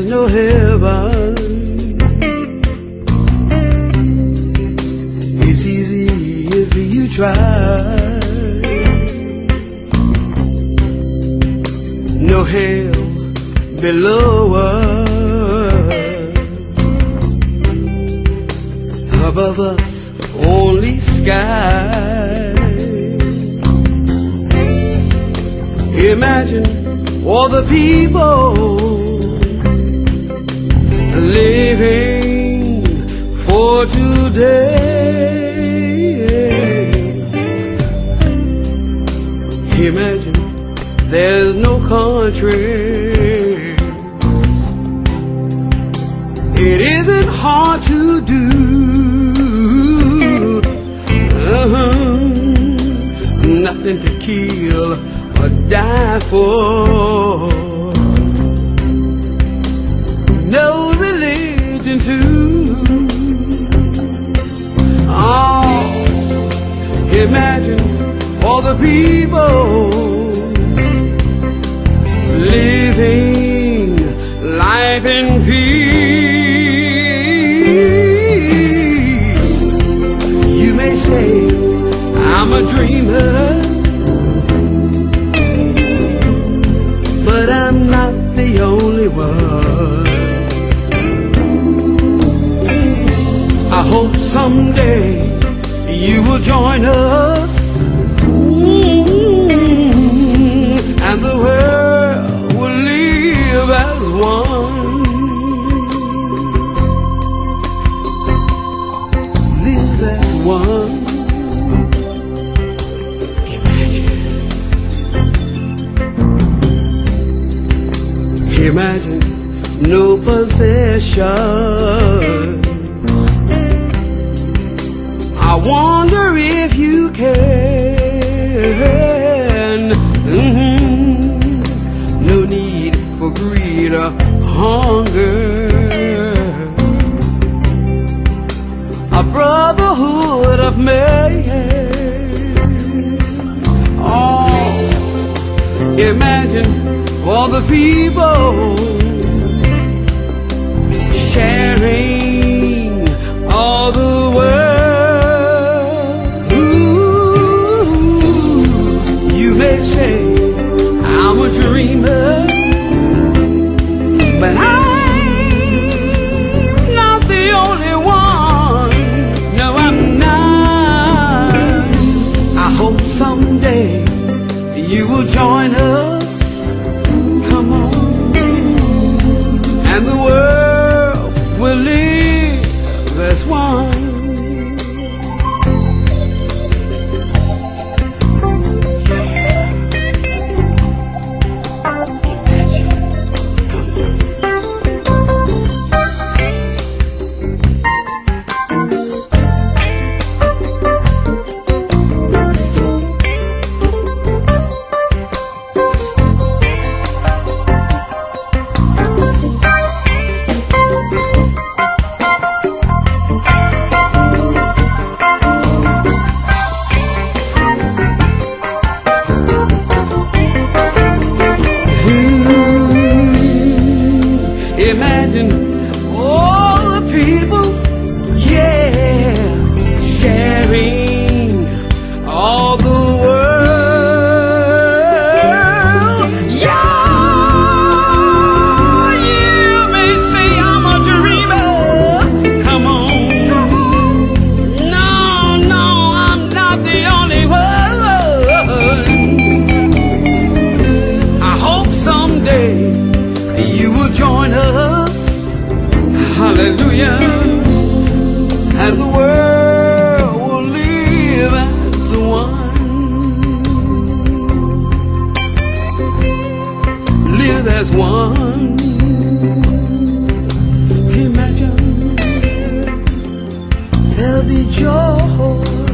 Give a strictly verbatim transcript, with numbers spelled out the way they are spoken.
no heaven. It's easy if you try. No hell below us. Above us, only sky. Imagine all the people living for today. Imagine there's no country. It isn't hard to do. Uh-huh. Nothing to kill or die for. No religion too. Oh, imagine all the people living life in peace. You may say I'm a dreamer, but I'm not the only one. I hope someday you will join us, and the world will live as one. Live as one. Imagine. Imagine no possession. I wonder if you can. Mm-hmm. No need for greed or hunger. A brotherhood of man. Oh, imagine all the people sharing all the world. Ooh, you may say I'm a dreamer, but I'm not the only one. No, I'm not. I hope someday you will join us. Come on, and the world will live as one. Imagine all the people, yeah, sharing all the world. Yeah, you may say I'm a dreamer. Come on. No, no, I'm not the only one. I hope someday you will join us, hallelujah, and the world will live as one. Live as one. Imagine there'll be joy